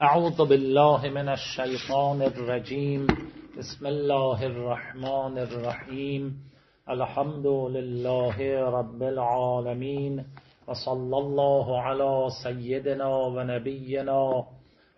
اعوذ بالله من الشیطان الرجیم. بسم الله الرحمن الرحیم. الحمد لله رب العالمین و صلی الله علی سیدنا و نبینا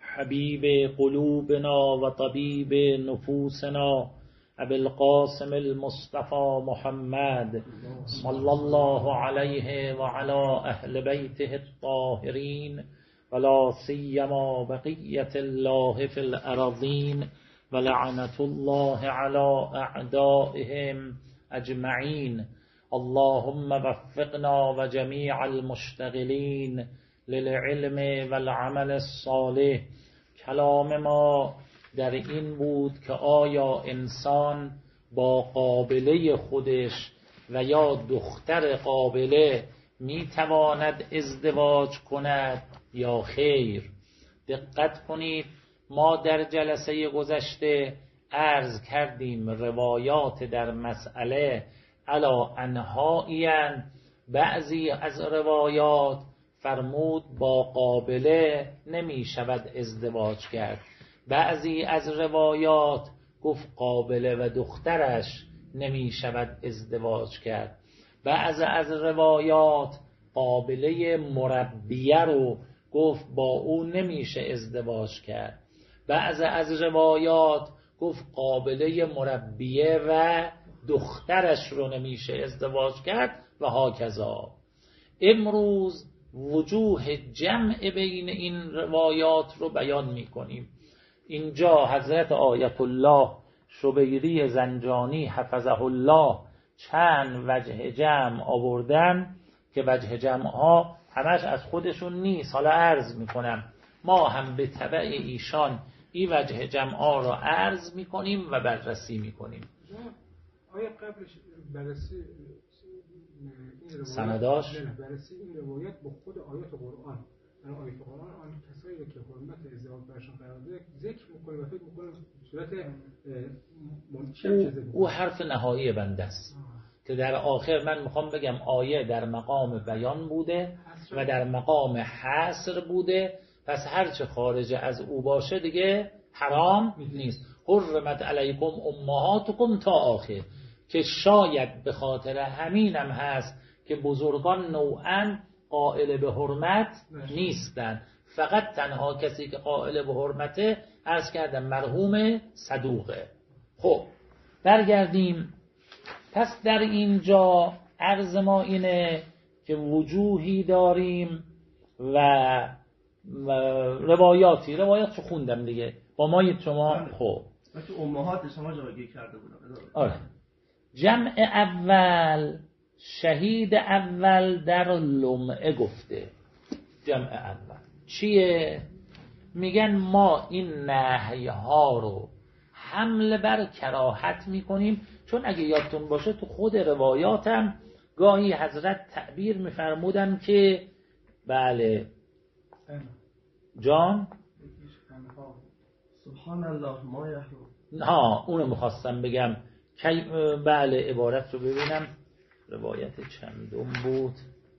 حبیب قلوبنا و طبیب نفوسنا ابی القاسم المصطفى محمد صلی الله علیه و علی اهل بیته الطاهرین ولا سیما بقیة الله فی الارضین ولعنة الله علی اعدائهم اجمعین. اللهم وفقنا و جمیع المشتغلین للعلم والعمل الصالح. کلام ما در این بود که آیا انسان با قابله خودش و یا دختر قابله میتواند ازدواج کند یا خیر؟ دقت کنید، ما در جلسه گذشته عرض کردیم روایات در مسئله علا انهائیاً. بعضی از روایات فرمود با قابله نمی شود ازدواج کرد، بعضی از روایات گفت قابله و دخترش نمی شود ازدواج کرد، بعضی از روایات قابله مربیه رو گفت با او نمیشه ازدواج کرد، بعضی از روایات گفت قابله مربیه و دخترش رو نمیشه ازدواج کرد و هاکذا. امروز وجوه جمع بین این روایات رو بیان میکنیم. اینجا حضرت آیت الله شبیری زنجانی حفظه الله چند وجه جمع آوردن که وجه جمع ها همش از خودشون نیست. حالا عرض میکنم، ما هم به تبع ایشان این وجه جمع ها را عرض میکنیم و بررسی میکنیم. آیا قبلش بررسی سنداش؟ بررسی این روایت با خود آیات قرآن، آیات قرآن آن کسایی که حرمت ازدواج برشان قرار داده ذکر میکنه و فکر میکنه صورت او حرف نهایی بنده است که در آخر من میخوام بگم آیه در مقام بیان بوده و در مقام حصر بوده، پس هرچه خارج از او باشه دیگه حرام نیست. حرمت علیکم امهاتکم تا آخر، که شاید به خاطر همینم هست که بزرگان نوعاً قائل به حرمت نیستن. فقط تنها کسی که قائل به حرمته عرض کردم مرحوم صدوقه. خب برگردیم. پس در اینجا عرض ما اینه که وجوهی داریم و روایات رو خوندم دیگه با مای شما. خب تو امهات شما جایگی کرده بودم. آره. جمع اول، شهید اول در لمعه گفته. جمع اول چیه؟ میگن ما این نهی ها رو حمل بر کراهت میکنیم، چون اگه یادتون باشه تو خود روایاتم گاهی حضرت تعبیر میفرمودن که بله جان سبحان الله ما یحرم. ها اونو میخواستم بگم که بله عبارت رو ببینم روایت چندم بود،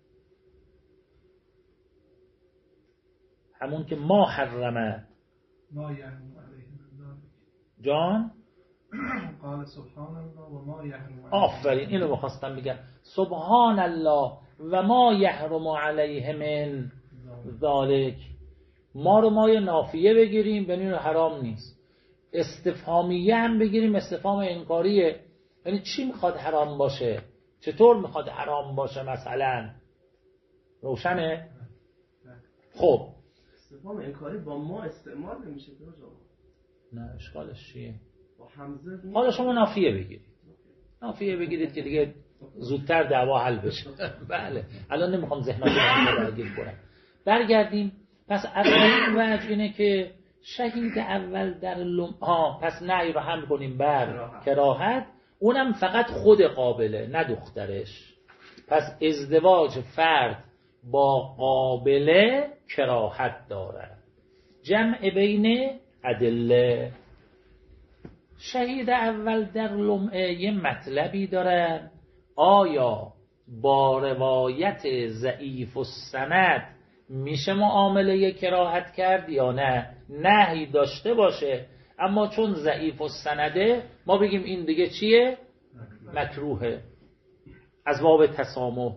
همون که ما حرمه ما یحرم علیهم جان قال سبحان الله و ما یحرم. آفرین، اینو میخواستم بگم سبحان الله و ما یحرم علیه من ذالک. ما رو مای نافیه بگیریم ببینیم حرام نیست، استفهامیه هم بگیریم استفهام انکاریه، یعنی چی میخواد حرام باشه؟ چطور میخواد حرام باشه مثلا؟ روشنه؟ خب استفهام انکاری با ما استعمال نمیشه نه اشکالش چیه؟ با حمزه. حالا شما نافیه بگیرید، نافیه بگیرید که دیگه زودتر دعوا حل بشه. بله الان نمیخوام ذهناتون رو درگیر کنم. برگردیم. پس اولین وجه اینه که شهید اول در پس نهی رو هم کنیم بر کراهت، اونم فقط خود قابله نه دخترش. پس ازدواج فرد با قابله کراهت داره. جمع بین ادله. شهید اول در لمعه یه مطلبی داره، آیا با روایت ضعیف السند میشه معامله کراهت کرد یا نه؟ نهی داشته باشه، اما چون ضعیف السنده ما بگیم این دیگه چیه؟ مکروهه، از باب تسامح.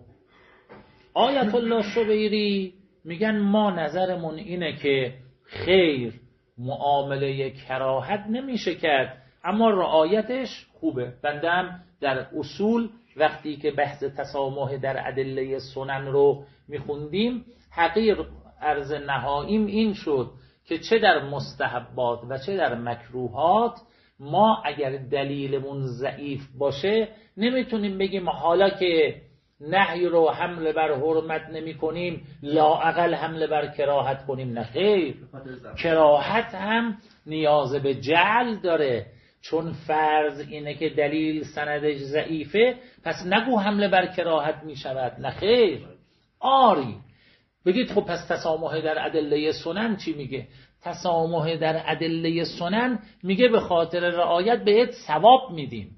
آیت الله شبیری میگن ما نظرمون اینه که خیر، معامله کراهت نمیشه کرد، اما رعایتش خوبه. بندم در اصول وقتی که بحث تسامح در ادله سنن رو میخوندیم، حقیر عرض نهاییم این شد که چه در مستحبات و چه در مکروهات ما اگر دلیلمون ضعیف باشه نمیتونیم بگیم حالا که نهی رو حمل بر حرمت نمی کنیم لااقل حمل بر کراهت کنیم. نه خیر، کراهت هم نیاز به جعل داره، چون فرض اینه که دلیل سندش ضعیفه پس نگو حمله بر کراهت می شود. نه خیر، آری. بگید خب پس تسامح در ادله سنن چی میگه؟ تسامح در ادله سنن میگه به خاطر رعایت بهت ثواب میدیم.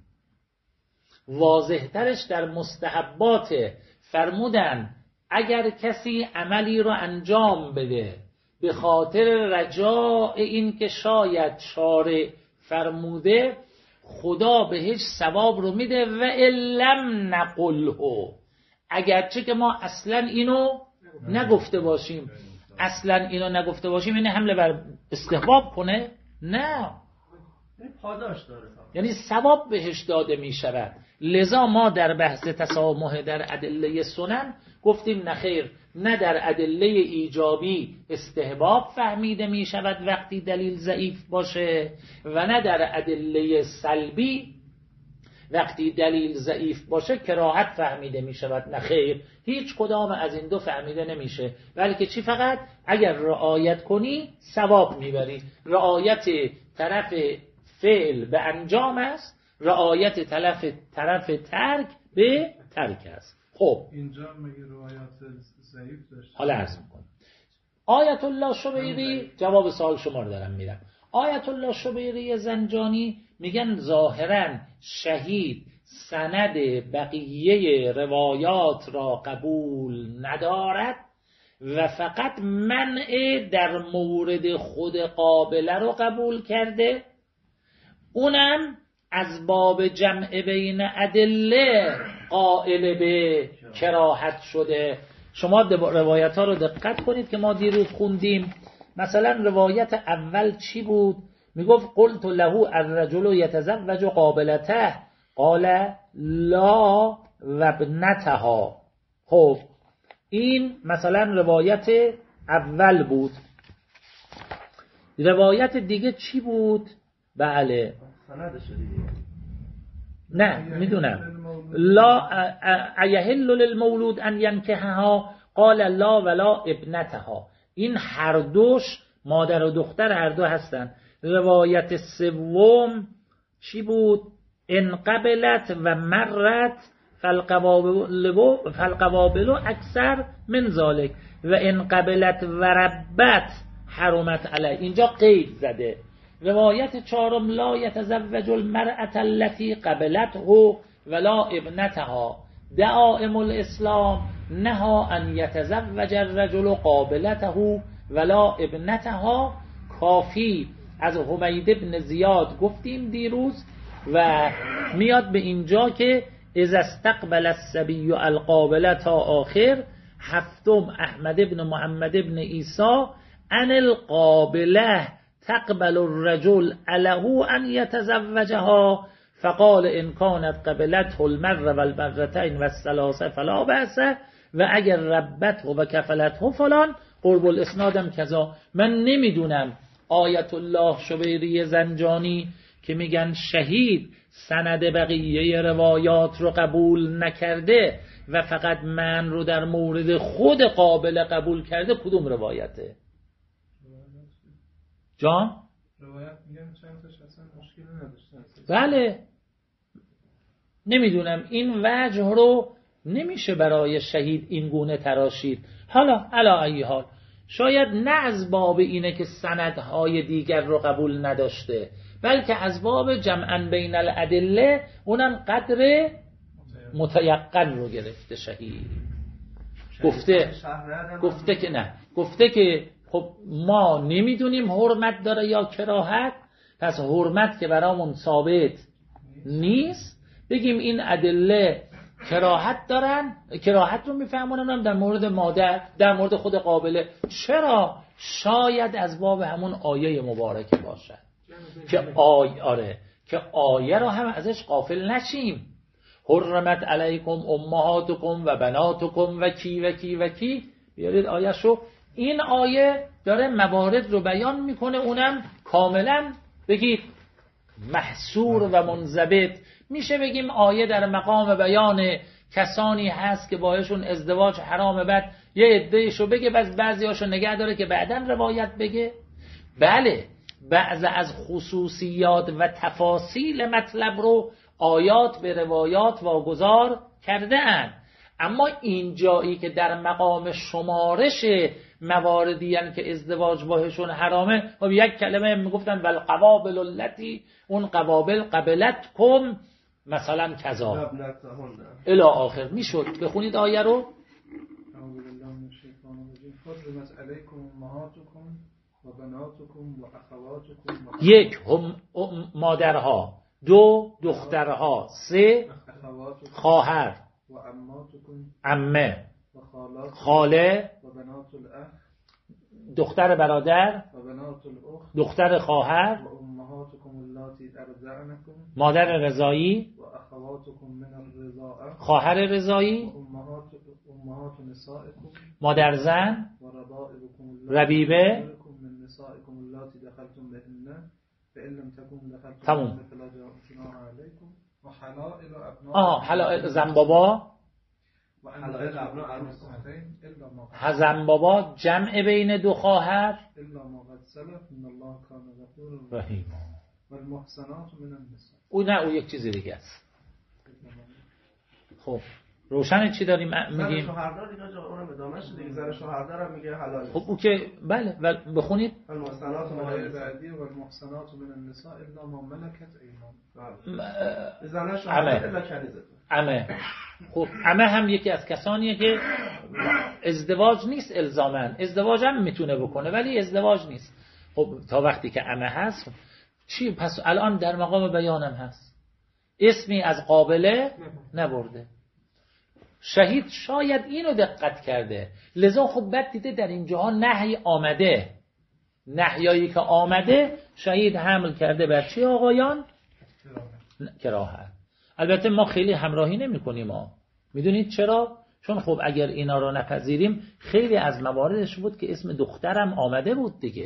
واضح ترش در مستحبات فرمودن اگر کسی عملی رو انجام بده به خاطر رجاء این که شاید شارع فرموده خدا بهش ثواب رو میده و لم نقله، اگرچه که ما اصلا اینو نگفته باشیم. اصلا اینو نگفته باشیم یعنی حمله بر استحباب کنه؟ نه، پاداش داره، یعنی ثواب بهش داده می شود. لذا ما در بحث تسامح در ادله سنن گفتیم نخیر، نه در ادله ایجابی استحباب فهمیده می شود وقتی دلیل ضعیف باشه و نه در ادله سلبی وقتی دلیل ضعیف باشه کراهت فهمیده می شود. نخیر، هیچ کدام از این دو فهمیده نمیشه، بلکه چی؟ فقط اگر رعایت کنی ثواب میبری. رعایت طرف فعل به انجام است، رعایت طرف ترک به ترک است. خب اینجا مگه رعایت ضعیف داشت؟ حالا عرض میکنم. آیت الله شبیری، جواب سوال شما رو دارم میدم. آیت الله شبیری زنجانی میگن ظاهرا شهید سند بقیه روایات را قبول ندارد و فقط منع در مورد خود قابله رو قبول کرده، اونم از باب جمع بین ادله قائل به کراهت شده. شما روایت ها رو دقت کنید که ما دیروز خوندیم. مثلا روایت اول چی بود؟ میگفت قلت له الرجل یتزوج قابلته قال لا و ابنتها. خب این مثلا روایت اول بود. روایت دیگه چی بود؟ بله نه میدونم. لا ایحل للمولود ان ینکحها قال لا ولا ابنتها. این هر دوش مادر و دختر هر دو هستن. روایت سوم چی بود؟ ان قبلت و مرت فالقوابل اکثر من ذالک و ان قبلت و ربت حرمت علی. اینجا قید زده. روایت چهارم لا یتزوج المرأة التي قبلته ولا ابنتها دعائم الاسلام نهى ان یتزوج الرجل قابلته ولا ابنتها. کافی از حمید بن زیاد گفتیم دیروز و میاد به اینجا که اذا استقبل الصبی القابله تا آخر. هفتم احمد بن محمد بن عیسی ان القابله تقبل الرجل له ان يتزوجها فقال ان كانت قبلته المره والمرتين والثلاثه فلا باس و اگر ربته و کفلته فلان. قرب الاسنادم کذا. من نمیدونم آیت الله شبیری زنجانی که میگن شهید سند بقیه روایات رو قبول نکرده و فقط من رو در مورد خود قابل قبول کرده، کدوم روایته؟ جان؟ روایت میگن چند تاش اصلا مشکلی نداشتن. بله نمیدونم این وجه رو نمیشه برای شهید این گونه تراشید. حالا علی ای حال شاید نه از باب اینه که سندهای دیگر رو قبول نداشته، بلکه از باب جمعاً بین الادله اونم قدر متیقن رو گرفته. شهید گفته که نه، گفته که خب ما نمیدونیم حرمت داره یا کراهت، پس حرمت که برامون ثابت نیست، بگیم این ادله کراهت دارن، کراهت رو میفهمونن در مورد مادر، در مورد خود قابله. چرا؟ شاید از باب همون آیه مبارکه باشد که آیه رو هم ازش غافل نشیم. حرمت علیکم امهاتکم و بناتکم و کی و کی و کی، بیارید آیه‌شو. این آیه داره موارد رو بیان میکنه، اونم کاملا بگید محصور و منضبط. میشه بگیم آیه در مقام بیان کسانی هست که باهاشون ازدواج حرامه، بعد یه عده‌شو بگه بعضیاشو نگه داره که بعداً روایت بگه. بله، بعض از خصوصیات و تفاصیل مطلب رو آیات به روایات واگذار کرده اند، اما این جایی که در مقام شمارش مواردی هستند که ازدواج باهشون حرامه و یک کلمه میگفتن والقوابل التی، اون قوابل قبلتکم مثلا کذا الی آخر. میشد بخونید آیه رو. اعوذ بالله من الشیطان الرجیم. حرمت علیکم امهاتکم و بناتکم و اخواتکم. یک، مادرها. دو، دخترها. سه، خواهر و عماتکم، عمه و خالات، خاله، و بنات الاخ، دختر برادر، و بنات الاخت، دختر خواهر، و امهاتکم اللاتی ارضعنکم، مادر رضایی، و اخواتکم من الرضاعه، خواهر رضایی، و امهات نسائکم، مادر زن، و ربائبکم ربیبه. من نسائکم اللاتی دخلتم بهن فإن لم تكونوا دخلتم تموم. بهن فلا جناح علیکم و حلائل ابنائکم، حلائل زنبابا، و حلائل ابناء عروساتین الا ما قد زنبابا جمع بین دو خواهر. الا ما قد سلف ان الله کان غفورا رحیما. و المحصنات من النساء. او یک چیز دیگه است. خب روشن چی داریم میگیم؟ شوهردار دیگه اونم ادامهش دیگه، زن شوهردارم میگه حلال. خب او که بله بخونید. المحصنات من البعدی و المحصنات من النساء الا ما ملكت ایمانکم. زن شوهردار الا کنیزتون. عمه. خب عمه هم یکی از کسانیه که ازدواج نیست الزاماً، ازدواج هم میتونه بکنه ولی ازدواج نیست. خب تا وقتی که عمه هست چی؟ پس الان در مقام بیانم هست، اسمی از قابله نبرده. شهید شاید اینو دقت کرده، لذا خب بعد دیده در اینجاها نهی آمده، نهیایی که آمده شهید حمل کرده بر چی آقایان؟ کراهت. البته ما خیلی همراهی نمی کنیم میدونید چرا؟ چون خب اگر اینا رو نپذیریم خیلی از مواردش بود که اسم دخترم آمده بود دیگه،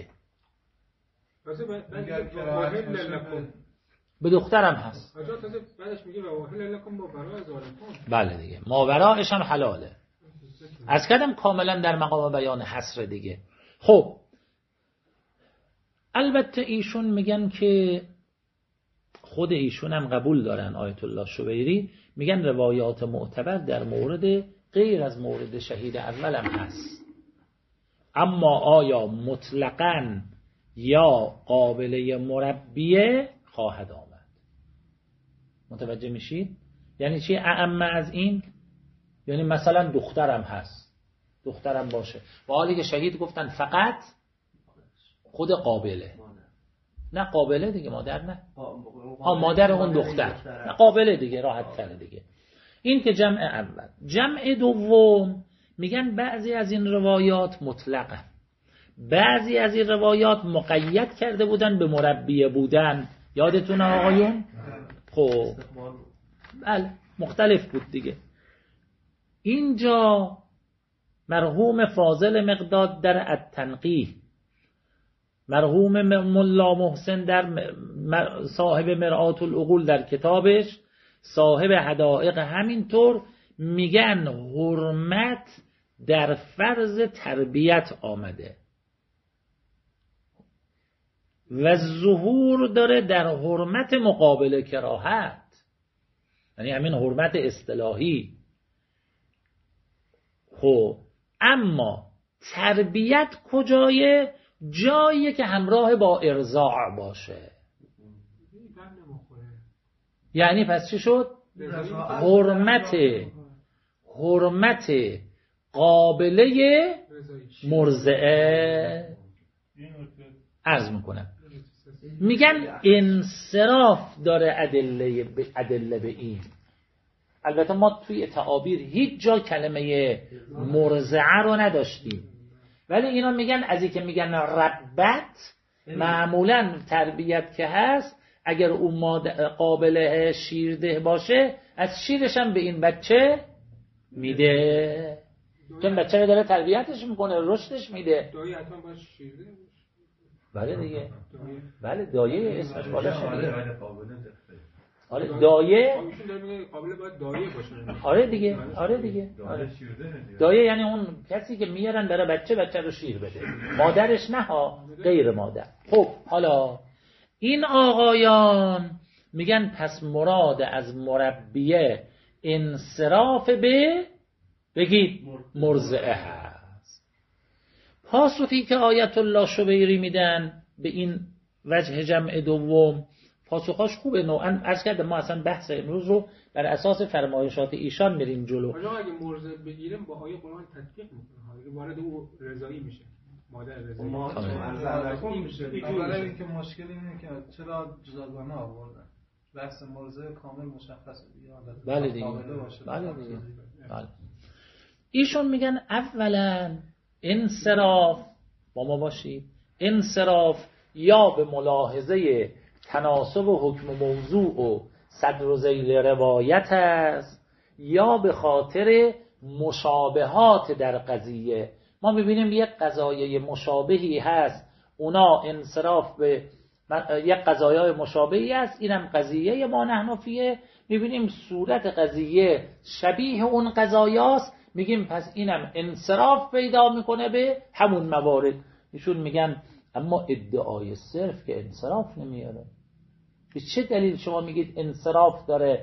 به دخترم هست. بعدش میگه و احل لکم با برای ازالکم. بله دیگه ماورایش هم حلاله. از کدم کاملا در مقام بیان حصر دیگه. خب البته ایشون میگن که خود ایشون هم قبول دارن، آیت الله شبیری میگن روایات معتبر در مورد غیر از مورد شهید اول هم هست، اما آیا مطلقاً یا قابله مربیه خواهد آمد. متوجه میشید؟ یعنی چی اعم از این؟ یعنی مثلا دخترم هست، دخترم باشه، و حالی که شهید گفتن فقط خود قابله، نه قابله دیگه مادر، نه مادر اون دختر، نه قابله دیگه، راحت تره دیگه. این که جمع اول. جمع دوم میگن بعضی از این روایات مطلقه، بعضی از این روایات مقید کرده بودن به مربیه بودن. یادتونه آقایون؟ خب بله مختلف بود دیگه. اینجا مرحوم فاضل مقداد در التنقیح، مرحوم ملا محسن در صاحب مرآت العقول در کتابش، صاحب حدائق همینطور میگن حرمت در فرض تربیت آمده و ظهور داره در حرمت مقابل کراهت، یعنی همین حرمت اصطلاحی. خب اما تربیت کجایه؟ جاییه که همراه با ارضاع باشه. یعنی پس چی شد؟ حرمت قابله مرضعه عرض میکنم میگن انصراف داره ادله به این. البته ما توی تعابیر هیچ جا کلمه مرضعه رو نداشتیم، ولی اینا میگن از این که میگن ربت، معمولا تربیت که هست اگر اون قابل شیرده باشه از شیرش هم به این بچه میده، چون بچه رو داره تربیتش میکنه، رشدش میده. دایی حتما باید شیرده باشه. بله دیگه، بله دایه اسمش بالا شده. آره دایه، قابل باید دایه باشه. آره دیگه، آره دیگه. دایه یعنی اون کسی که میارن برای بچه رو شیر بده، مادرش نه ها، غیر مادر. خب حالا این آقایان میگن پس مراد از مربیه انصراف به بگید مرضعه هست. پاسخی که آیت الله شبیری میدن به این وجه جمع دوم، پاسخاش خوبه. نوعا عرض کرده ما اصلا بحث امروز رو بر اساس فرمایشات ایشان میریم جلو. حالا اگه مرضع بگیریم با آیه قرآن تطبیق میکنه، اگه وارد او رضایی میشه، مادر رضایی میشه. اولا اینکه مشکل اینه که چرا جداگانه آوردن، بحث مرضع کامل مشخصه دیگه. بله دیگه، بله دیگه. بله. ایشون میگن اولا انصراف، با ما باشید، انصراف یا به ملاحظه تناسب حکم موضوع و صدر و ذیل روایت است یا به خاطر مشابهات در قضیه. ما میبینیم یک قضایه مشابهی هست، اونا انصراف به یک قضایه مشابهی هست، اینم قضیه ما نحنفیه، میبینیم صورت قضیه شبیه اون قضایاست، میگیم پس اینم انصراف پیدا میکنه به همون موارد. ایشون میگن اما ادعای صرف که انصراف نمیاره. به چه دلیل شما میگید انصراف داره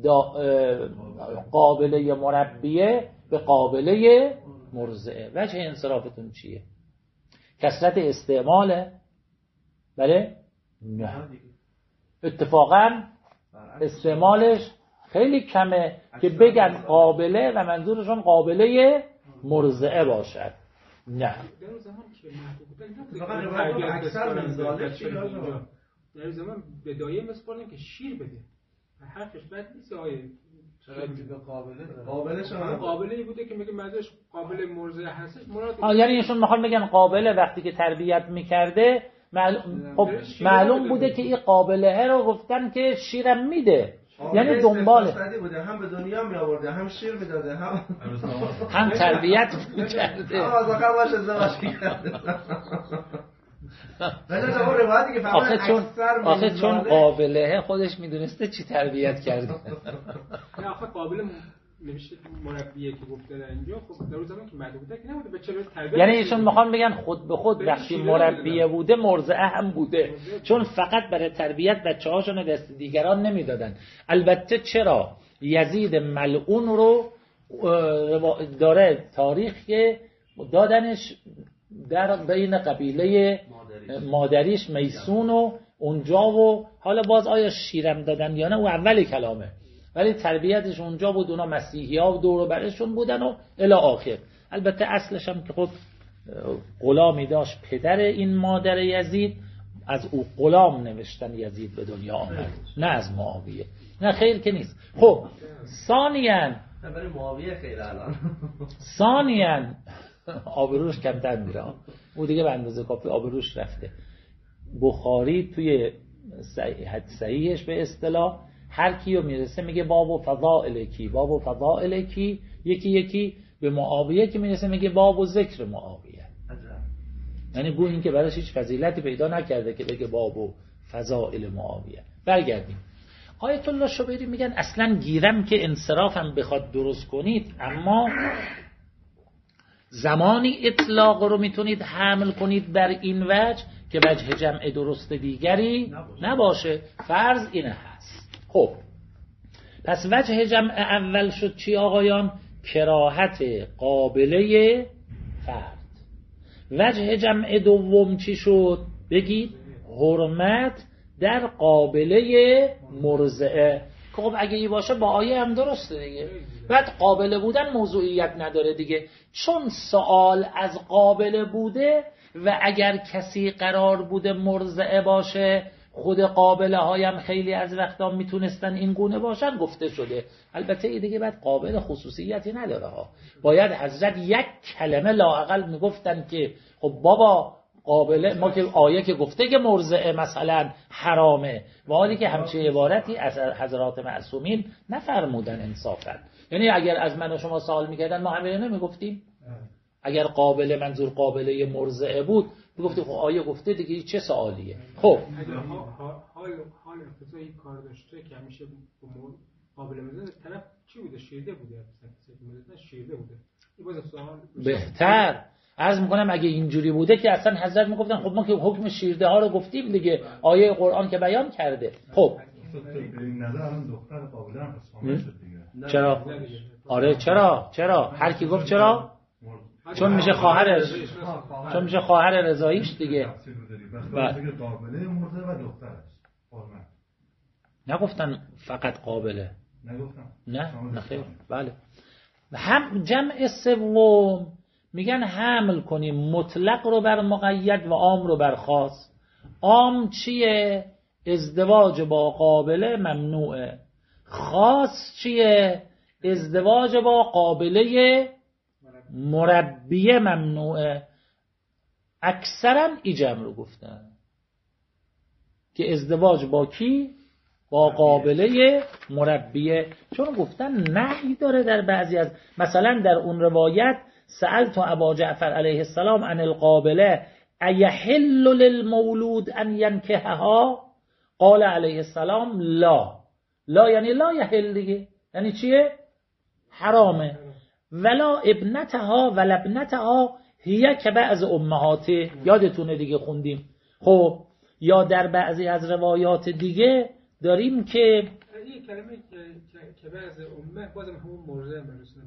قابله مربیه به قابله مرضعه؟ وجه انصرافتون چیه؟ کثرت استعماله؟ بله؟ نه، اتفاقا استعمالش خیلی کمه که بگن قابله و منظورشون قابله مرضعه باشد. نه، در زمان که محبوب اکثر در زمان به دایه مسپارن که شیر بده، حرفش بد نیست. آیه چرا دیگه قابله بوده که میگه مزهش قابل مرضعه هستش، مراد یعنی ایشون میخوان بگن قابله وقتی که تربیت میکرده معلوم بوده که این قابله رو گفتن که شیرم میده، یعنی دنباله بوده، هم به دنیا می آورده، هم شیر میداده، هم تربیت میکرده، هم از آخر باشه ازدواج کرده. آخه چون قابله خودش میدونسته چی تربیت کرده. نه آخه قابل نمیشه مربیه که گفته در اینجا. خب در زمان که معلوم بوده که نبوده، بچه رو تربیت، یعنی ایشون میخوان بگن خود به خود وقتی مربیه بوده مرضعه هم بوده، چون فقط برای تربیت بچه‌هاشون دست دیگران نمیدادن. البته چرا یزید ملعون رو داره تاریخ که دادنش در بین قبیله مادریش میسون و اونجا، و حالا باز آیا شیرم دادن یا نه او اولی کلامه، ولی تربیتش اونجا بود، اونا مسیحی ها و دور و برشون بودن و الی آخر. البته اصلش هم که خب غلامی داشت پدر این مادر یزید، از او غلام نوشتن یزید به دنیا آمد، نه از معاویه. نه خیر که نیست. خب ثانیاً برای معاویه خیر الان آبروش کمتر میره، او دیگه به اندازه کافی آبروش رفته. بخاری توی صحیحش به اصطلاح هر کیو میرسه میگه باب و فضائل کی، باب و فضائل کی، یکی به معاویه که میرسه میگه باب و ذکر معاویه. یعنی گویا این که براش هیچ فضیلتی پیدا نکرده که بگه باب و فضائل معاویه. برگردیم. آیت الله شبیری میگن اصلا گیرم که انصرافم بخواد درست کنید، اما زمانی اطلاق رو میتونید حمل کنید بر این وجه که وجه جمع درست دیگری نباشه. فرض اینه هست. خب پس وجه جمع اول شد چی آقایان؟ کراهت قابله فرد. وجه جمع دوم چی شد؟ بگید حرمت در قابله مرضعه. خب اگه ای باشه با آیه هم درسته دیگه. بعد قابله بودن موضوعیت نداره دیگه، چون سوال از قابله بوده و اگر کسی قرار بوده مرضعه باشه، خود قابله هایم خیلی از وقتا میتونستن این گونه باشن، گفته شده. البته این دیگه بعد قابل خصوصیتی نداره ها. باید حضرت یک کلمه لااقل میگفتن که خب بابا قابله، ما که آیه که گفته که مرضعه مثلا حرامه، و حالی که همچه عبارتی از حضرات معصومین نفرمودن انصافا. یعنی اگر از من و شما سوال میکردن ما همه نمیگفتیم؟ اگر قابله منظور قابله مرضعه بود میگفتیم خب آیه گفته دیگه چه سوالیه. خب حال اقتضایی کار داشته که همیشه قابل مرضعه طرف چی بوده؟ شیرده بوده. شیرده بوده. این باز سوال بهتر عرض میکنم اگه اینجوری بوده که اصلا حضرت میگفتن خب ما که حکم شیرده ها رو گفتیم دیگه، آیه قرآن که بیان کرده. خب به این نظر الان دختر قابله هم حسامه شد دیگه. چرا؟ آره چرا؟ هر کی گفت چرا؟ چون میشه خواهر رضاییش دیگه. قابله مرده و دختر است. نگفتن فقط قابله. نگفتم. نه خیر. بله. هم جمع سوم میگن حمل کنیم مطلق رو بر مقید و عام رو بر خاص. عام چیه؟ ازدواج با قابله ممنوعه. خاص چیه؟ ازدواج با قابله مربیه ممنوعه. اکثرا ای جمع رو گفتن که ازدواج با کی؟ با قابله مربیه، چون گفتن نهی داره در بعضی از، مثلا در اون روایت سألت ابا جعفر علیه السلام عن القابله ایحل للمولود ان ینکحها قال علیه السلام لا یعنی لا یحل دیگه، یعنی چیه؟ حرامه. ولا ابنتها ولا ابنتها هی که بعض امهاته، یادتونه دیگه خوندیم. خب یا در بعضی از روایات دیگه داریم که این کلمه که بعض امه بازم همون مرضعه برسونه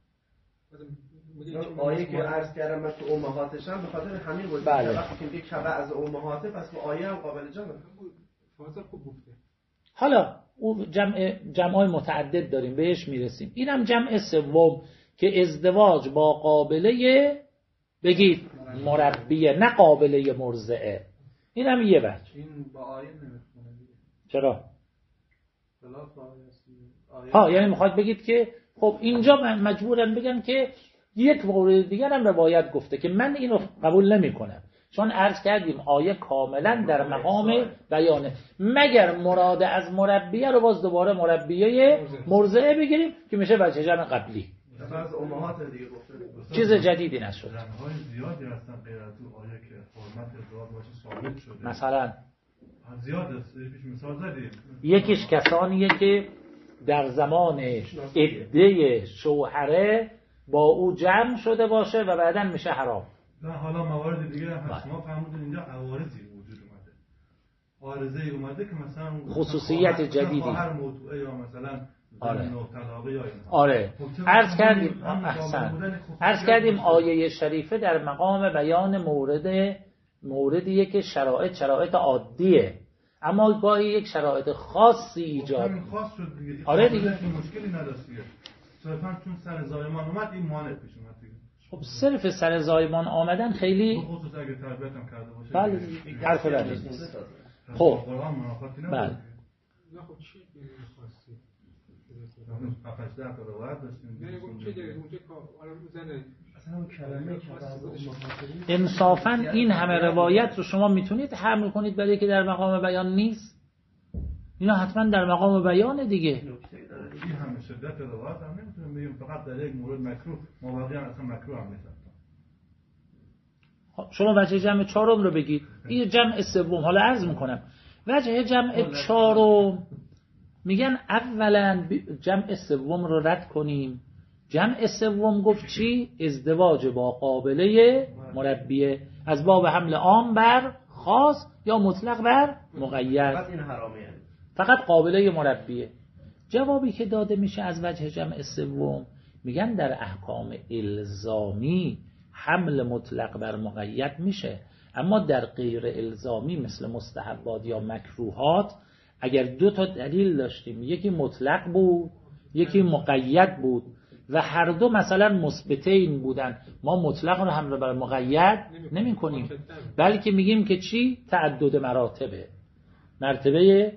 بزن. آیه که عرض کردم من تو امهاتشم به خاطر همین بود. بله. وقتی که میگه که بعض امهاته پس با آیه هم قابل جمع. فاضل خوب گفته. حالا او جمع‌های متعدد داریم بهش میرسیم. اینم جمع سوم که ازدواج با قابله بگید مربیه، نه قابله مرضعه. اینم یه وجه. این با آیه نمیخونه دیگه. چرا؟ خلاف آیه. یعنی میخواد بگید که خب اینجا مجبورن بگن که یک مورد دیگر هم روایت گفته که من اینو قبول نمی کنم، چون عرض کردیم آیه کاملا در مقام بیانه، مگر مراد از مربیه رو باز دوباره مربیه مرضعه بگیریم که میشه وجه جمع قبلی. از امهات دیگه گفته. چیز جدیدی نشد. زنهای زیادی هستن غیر از اون آیه که حرمت ازدواج باشه ثابت شده. مثلا زیاد است. یکیش مثال زدیم. یکیش کسانیه که در زمان عده شوهره با او جمع شده باشه و بعداً میشه حرام. نه حالا موارد دیگه هم هست. ما فهمیدیم اینجا عوارضی وجود اومده. عارضه‌ای اومده که مثلا خصوصیت جدیدی. هر موضوع یا مثلا آره. عرض کردیم آیه شریفه در مقام بیان موردیه که شرایط عادیه، اما گاهی یک شرایط خاصی ایجاد خاص شد دیگه. آره دیگه مشکلی نداشت دیگه. صرفاً چون سر زایمان اومد این مانع پیش اومد دیگه. خب صرف سر زایمان آمدن خیلی خصوصا اگه تربیت هم کرده باشه. بله حرف بعدی. خب بله. نه خب چی خاصی؟ انصافاً این همه روایت رو شما میتونید حمل کنید برای که در مقام بیان نیست؟ اینا حتما در مقام بیان دیگه. این همه شدت روایت هم نمیتونیم بگیم فقط در یک مورد مکروه، مواقعی هم اصلا مکروه هم نیست. شما وجه جمع چهارم رو بگید. این جمع سوم. حالا عرض میکنم وجه جمع چهارم میگن اولا جمع سوم رو رد کنیم. جمع سوم گفت چی؟ ازدواج با قابله مربیه، از باب حمل عام بر خاص یا مطلق بر مقید. فقط قابله مربیه. جوابی که داده میشه از وجه جمع سوم میگن در احکام الزامی حمل مطلق بر مقید میشه، اما در غیر الزامی مثل مستحبات یا مکروهات اگر دو تا دلیل داشتیم، یکی مطلق بود یکی مقید بود و هر دو مثلا مثبتین بودن، ما مطلق رو حمل بر مقید نمی کنیم، بلکه میگیم که چی؟ تعدد مراتبه، مرتبه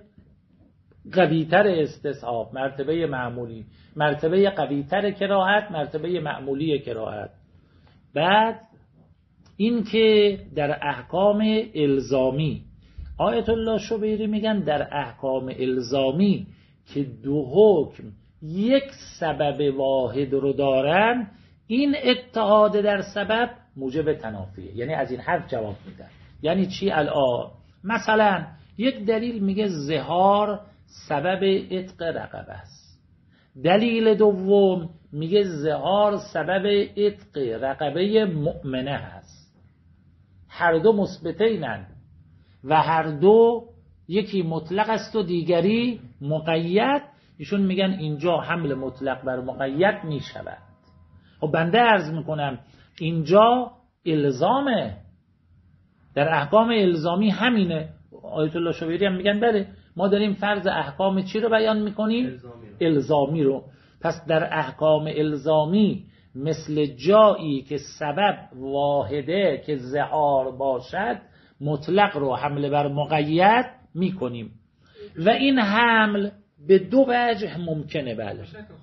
قویتر استصحاب، مرتبه معمولی، مرتبه قویتر کراهت، مرتبه معمولی کراهت. بعد این که در احکام الزامی، آیت الله شبیری میگن در احکام الزامی که دو حکم یک سبب واحد رو دارن، این اتحاد در سبب موجب تنافیه، یعنی از این حرف جواب میدن. یعنی چی الان؟ مثلا یک دلیل میگه زهار سبب عتق رقبه است، دلیل دوم میگه زهار سبب عتق رقبه مؤمنه هست. هر دو مثبتینن و هر دو یکی مطلق است و دیگری مقید. ایشون میگن اینجا حمل مطلق بر مقید میشود. خب بنده عرض میکنم اینجا الزامه، در احکام الزامی همینه. آیت الله شبیری هم میگن بله ما داریم فرض احکام چی رو بیان میکنیم؟ الزامی رو. پس در احکام الزامی مثل جایی که سبب واحده که زهار باشد، مطلق رو حمل بر مقید میکنیم و این حمل به دو وجه ممکنه. بله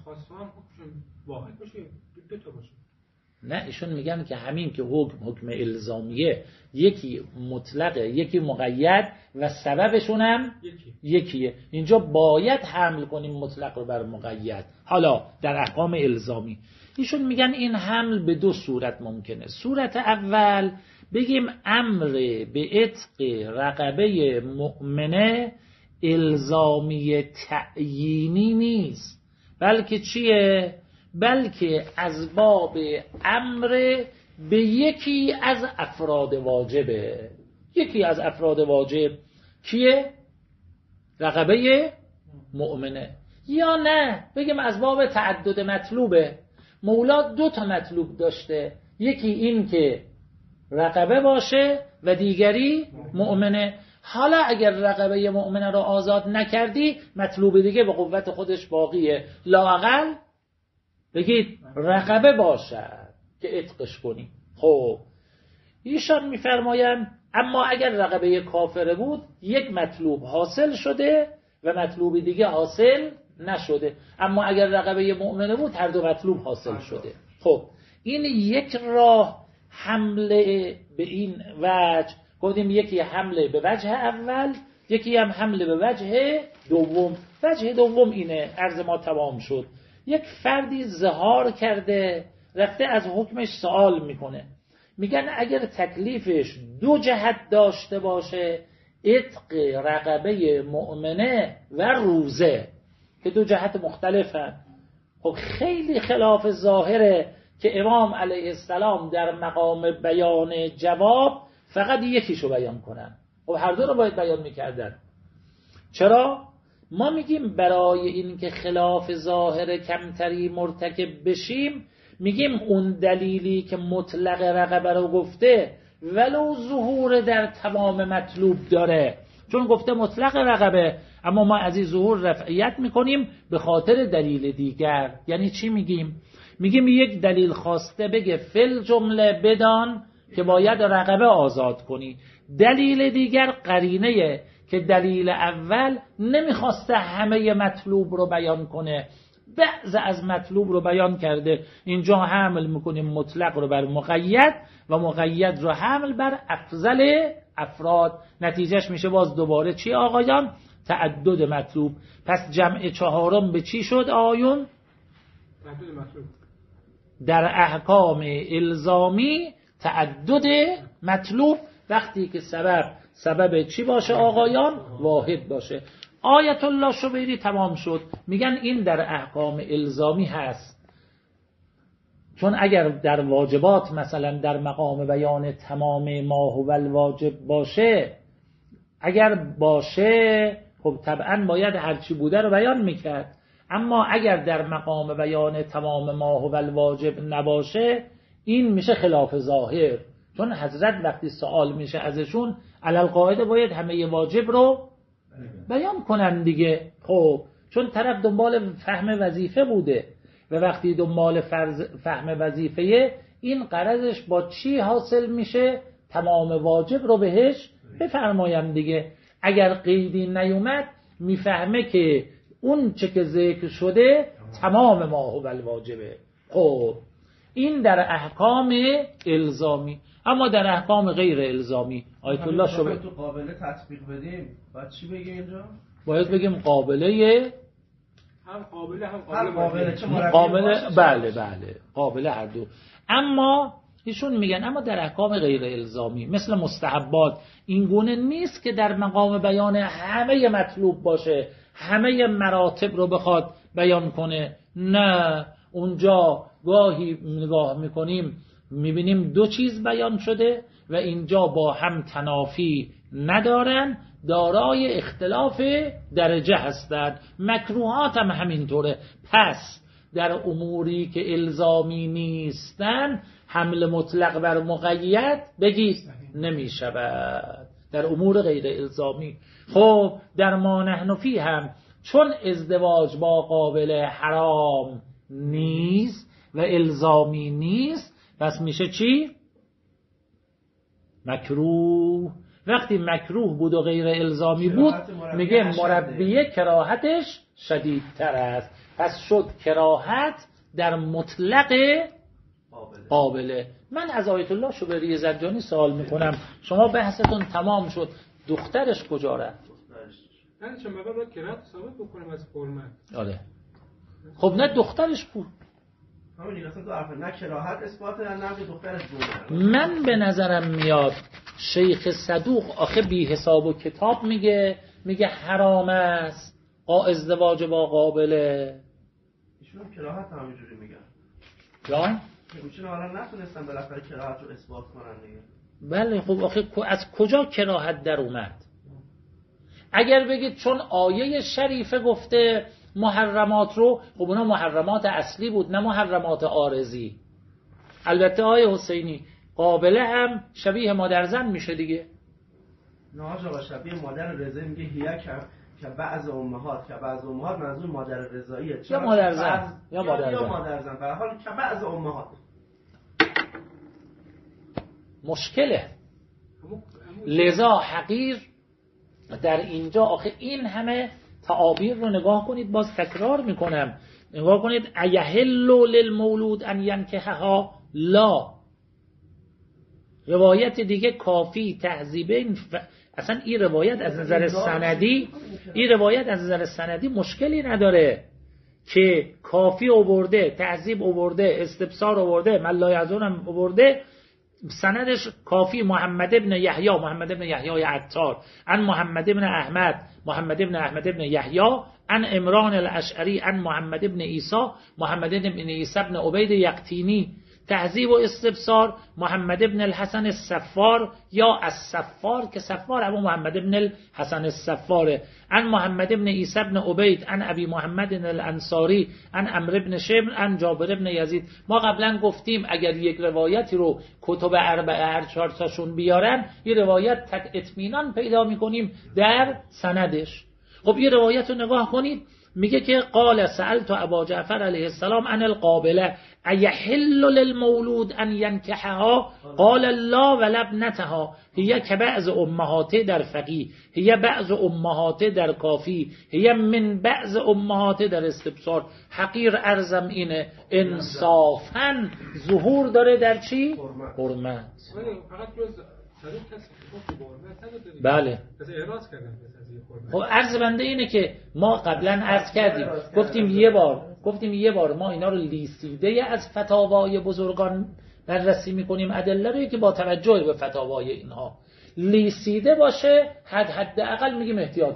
واحد باشه دو تا باشه. نه ایشون میگن که همین که حکم الزامیه، یکی مطلقه یکی مقید و سببشون هم یکیه، اینجا باید حمل کنیم مطلق رو بر مقید. حالا در احکام الزامی ایشون میگن این حمل به دو صورت ممکنه. صورت اول بگیم امر به عتق رقبه مؤمنه الزامی تعیینی نیست، بلکه چیه؟ بلکه از باب امر به یکی از افراد واجبه. یکی از افراد واجب کیه؟ رقبه مؤمنه. یا نه بگیم از باب تعدد مطلوبه، مولا دو تا مطلوب داشته، یکی این که رقبه باشه و دیگری مؤمنه. حالا اگر رقبه مؤمنه رو آزاد نکردی، مطلوب دیگه به قوت خودش باقیه، لااقل بگید رقبه باشد که عتقش کنی. خب ایشان میفرماین اما اگر رقبه کافره بود، یک مطلوب حاصل شده و مطلوب دیگه حاصل نشده، اما اگر رقبه مؤمنه بود هر دو مطلوب حاصل شده. خب این یک راه حمله به این وجه، گفتیم یکی حمله به وجه اول، یکی هم حمله به وجه دوم. وجه دوم اینه، عرض ما تمام شد. یک فردی زهار کرده، رفته از حکمش سوال میکنه، میگن اگر تکلیفش دو جهت داشته باشه، عتق رقبه مؤمنه و روزه که دو جهت مختلفن، خب خیلی خلاف ظاهره که امام علیه السلام در مقام بیان جواب فقط یکیشو بیان کنن. خب هر دو رو باید بیان میکردن. چرا؟ ما میگیم برای این که خلاف ظاهر کمتری مرتکب بشیم، میگیم اون دلیلی که مطلق رقبه رو گفته ولو ظهور در تمام مطلوب داره، چون گفته مطلق رقبه، اما ما از این ظهور رفعیت میکنیم به خاطر دلیل دیگر. یعنی چی میگیم؟ میگیم یک دلیل خواسته بگه فل جمله بدان که باید رقبه آزاد کنی، دلیل دیگر قرینه که دلیل اول نمیخواسته همه مطلوب رو بیان کنه، بعض از مطلوب رو بیان کرده، اینجا حمل میکنیم مطلق رو بر مقید و مقید رو حمل بر افضل افراد. نتیجهش میشه باز دوباره چی آقایان؟ تعدد مطلوب. پس جمع چهارم به چی شد آیون؟ تعدد مطلوب. در احکام الزامی تعدد مطلوب وقتی که سبب چی باشه آقایان؟ واحد باشه. آیت الله شبیری تمام شد. میگن این در احکام الزامی هست، چون اگر در واجبات مثلا در مقام بیان تمام ما هو الواجب باشه، اگر باشه خب طبعا باید هرچی بوده رو بیان میکرد، اما اگر در مقام بیان تمام ما هو الواجب نباشه این میشه خلاف ظاهر، چون حضرت وقتی سوال میشه ازشون علل قاعده باید همه واجب رو بیان کنن دیگه. خب چون طرف دنبال فهم وظیفه بوده و وقتی دنبال فهم وظیفه، این غرضش با چی حاصل میشه؟ تمام واجب رو بهش بفرمایم دیگه. اگر قیدی نیومد میفهمه که اون چه که ذکر شده تمام ما هو الواجبه. خب این در احکام الزامی. اما در احکام غیر الزامی آیت الله شبه تو قابله تطبیق بدیم باید چی بگیم اینجا؟ باید بگیم قابله هم قابله هم قابله چه مربی قابله، بله قابله هر دو. اما ایشون میگن اما در احکام غیر الزامی مثل مستحبات این گونه نیست که در مقام بیان همه مطلوب باشه، همه مراتب رو بخواد بیان کنه. نه، اونجا گاهی نگاه میکنیم میبینیم دو چیز بیان شده و اینجا با هم تنافی ندارن، دارای اختلاف درجه هستند. مکروهات هم همینطوره. پس در اموری که الزامی نیستن حمل مطلق بر مقید بگید نمی شود در امور غیر الزامی. خب در ما نحن فی هم چون ازدواج با قابل حرام نیست و الزامی نیست، پس میشه چی؟ مکروه. وقتی مکروه بود و غیر الزامی بود میگه مربیه کراهتش شدیدتر است. پس شد کراهت در مطلق قابله. من از آیت الله شبری زنجانی سوال میکنم، شما بحثتون تمام شد، دخترش کجا رفت؟ من چون مقام رو کراهت ثابت بکنم از حرمت. آره خب نه دخترش بود. همین اصلا تو عرف نه کراهت اثباته نه که دخترش بود. من به نظرم میاد شیخ صدوق آخه بی حساب و کتاب میگه حرام است ازدواج با قابله. ایشون هم کراهت همینجوری میگن. جان؟ ایشون حالا نتونستن بالاخره کراهت رو اثبات کنن دیگه. بله خب آخه از کجا کراهت در اومد؟ اگر بگید چون آیه شریفه گفته محرمات رو، خب اونا محرمات اصلی بود نه محرمات عارضی. البته آیه حسینی قابله هم شبیه مادر زن میشه دیگه. نه آقا شبیه مادر رضایی میگه هیه که بعض امهات منظور مادر رضاییه یا مادر زن یا مادر زن به هر حال که بعض امهات مشکله. لذا حقیر در اینجا آخه این همه تعابیر رو نگاه کنید، باز تکرار میکنم، نگاه کنید ایحل للمولود ان ینکحها لا. روایت دیگه کافی تهذیبین اصلا این روایت از نظر سندی مشکلی نداره که کافی آورده، تهذیب آورده، استبصار آورده، ملایزون هم آورده، سندش کافی. محمد ابن یحیی عطار عن محمد ابن احمد ابن یحیی عن عمران الاشعری عن محمد ابن عیسی ابن عبید یقطینی. تهذیب و استبصار محمد ابن الحسن الصفار یا الصفار که صفار ابو محمد ابن الحسن الصفاره. عن محمد ابن عیسی ابن عبید عن ابی محمد الانصاری عن عمرو ابن شبر عن جابر ابن یزید. ما قبلا گفتیم اگر یک روایتی رو کتب اربعه هر چهار تاشون بیارن، این روایت اطمینان پیدا میکنیم در سندش. خب این روایت رو نگاه کنید، میگه که قال سألت ابا جعفر علیه السلام عن القابله ایحل للمولود ان ینکحها قال لا ولابنتها هي كبعض امهاته در فقیه هي بعض امهاته در کافی هي من بعض امهاته در استبصار. حقیر ارزم اینه انصافاً ظهور داره در چی؟ حرمت. فقط جز صدوق کسی که حرمت بله. پس اعراض کردن خب عرض بنده اینه که ما قبلا عرض کردیم، گفتیم یه بار ما اینا رو لیسیده از فتاوای بزرگان بررسی میکنیم، ادله رو که با توجه به فتاوای اینها لیسیده باشه، حداقل میگیم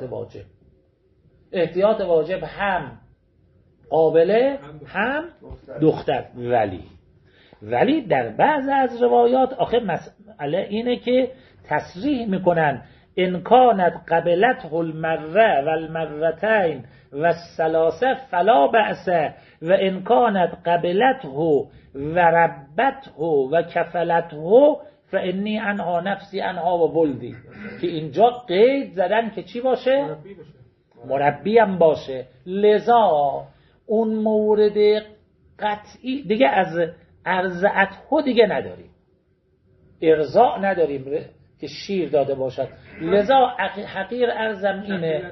احتیاط واجب هم قابله هم دختر. ولی در بعض از روایات آخه مسئله اینه که تصریح میکنن ان کانت قبلته المره و المرتين و الثلاثه فلا بأس و ان کانت قبلته و ربته و کفلته فانی انها نفسی انها و ولدی، که اینجا قید زدن که چی باشه؟ مربی هم باشه. لذا اون مورد قطعی دیگه از ارضعته دیگه نداریم، ارضاء نداریم که شیر داده باشد. لذا حقیر ارزم اینه.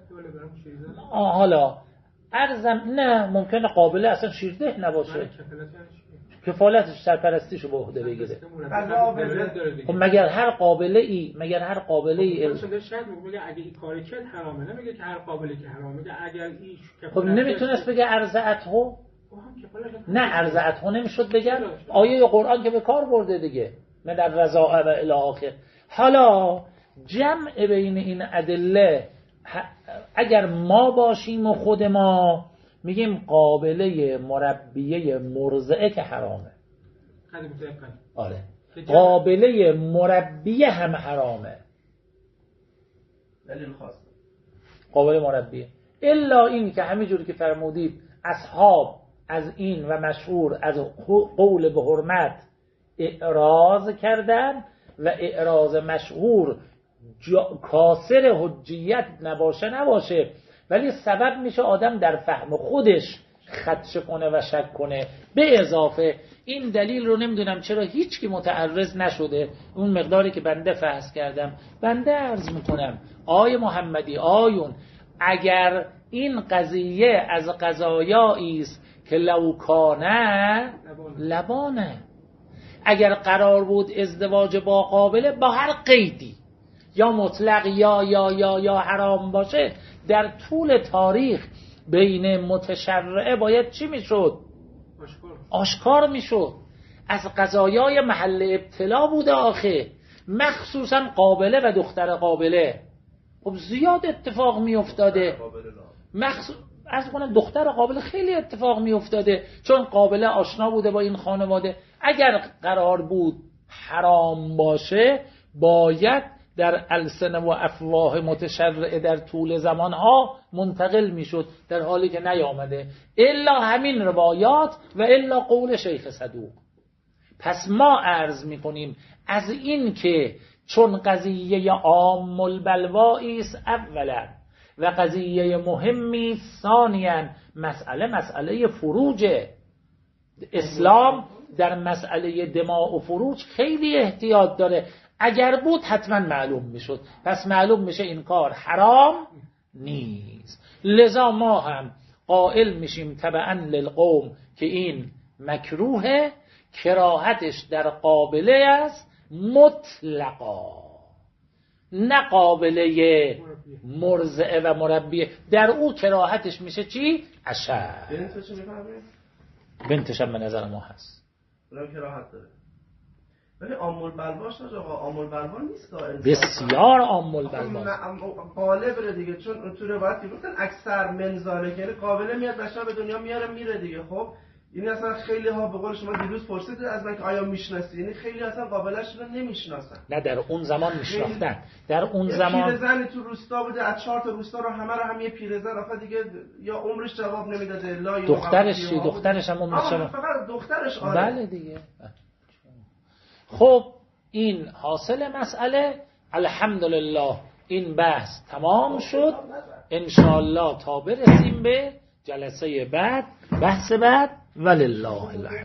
حالا ارزم نه ممکنه قابله اصلا شیرده نباشه، کفالتش سرپرستیشو به عهده بگیره. خب مگر هر قابله ای شاید میگه اگه این کاری کرد حرامه، نمیگه که هر قابلی که حرامه، میگه اگر این خب نمیتونست بگه ارضعته؟ نه ارضعته نمیشد بگن، آیه قرآن که به کار برده دیگه، من در رضاعه و الی آخر. حالا جمع بین این ادله اگر ما باشیم و خود ما میگیم قابله مربیه مرضعه که حرامه. آره قابله مربیه هم حرامه. دلیل خاص قابله مربیه الا این که همینجوری که فرمودید اصحاب از این و مشهور از قول به حرمت اعراض کردن و اعراض مشهور کاسر حجیت نباشه، ولی سبب میشه آدم در فهم خودش خدشه کنه و شک کنه. به اضافه این دلیل رو نمیدونم چرا هیچ کی متعرض نشده، اون مقداری که بنده فحص کردم بنده عرض میکنم آی محمدی آیون، اگر این قضیه از قضایایی است که لوکانه لبانه، اگر قرار بود ازدواج با قابله با هر قیدی یا مطلق یا حرام باشه، در طول تاریخ بین متشرعه باید چی میشد؟ آشکار میشد. از قضایای محل ابتلا بوده آخه، مخصوصا قابله و دختر قابله. خب زیاد اتفاق میافتاده، از کنم دختر قابله خیلی اتفاق میافتاده، چون قابله آشنا بوده با این خانواده. اگر قرار بود حرام باشه باید در السنه و افواه متشرعه در طول زمانها منتقل میشد، در حالی که نیامده الا همین روایات و الا قول شیخ صدوق. پس ما عرض میکنیم از این که چون قضیه عام البلوایی است اولا و قضیه مهمی ثانیا، مسئله فروجه. اسلام در مسئله دماء و فروج خیلی احتیاط داره، اگر بود حتما معلوم میشد، پس معلوم میشه این کار حرام نیست. لذا ما هم قائل میشیم تبعا للقوم که این مکروه، کراهتش در قابله است مطلقا، نه قابله مرضعه و مربیه، در او کراهتش میشه چی؟ اشد. بنتش هم به نظر ما هست اونم کراهت داره، ولی عامل بلواش نه آقا، عامل بلوا نیست بسیار عامل بلوا غالب دیگه، چون تو روایت گفتن اکثر منزاله، یعنی قابله میاد بشر به دنیا میاره میره دیگه. خب این اصلا خیلی ها به قول شما دیروز پرسید از من که آیا میشناسی، یعنی خیلی اصلا قابلش رو نمیشناسن. نه در اون زمان میشناختن، در اون زمان پیرزنی تو روستا بوده، از 4 تا روستا رو همه رو هم یه پیرزن آخه دیگه یا عمرش جواب نمیداده لا یا دخترش هم عمرش جواب، فقط دخترش آره. بله دیگه. خب این حاصل مسئله. الحمدلله این بحث تمام شد. انشاءالله تا برسیم به جلسه بعد، بحث بعد، ولله الحمد.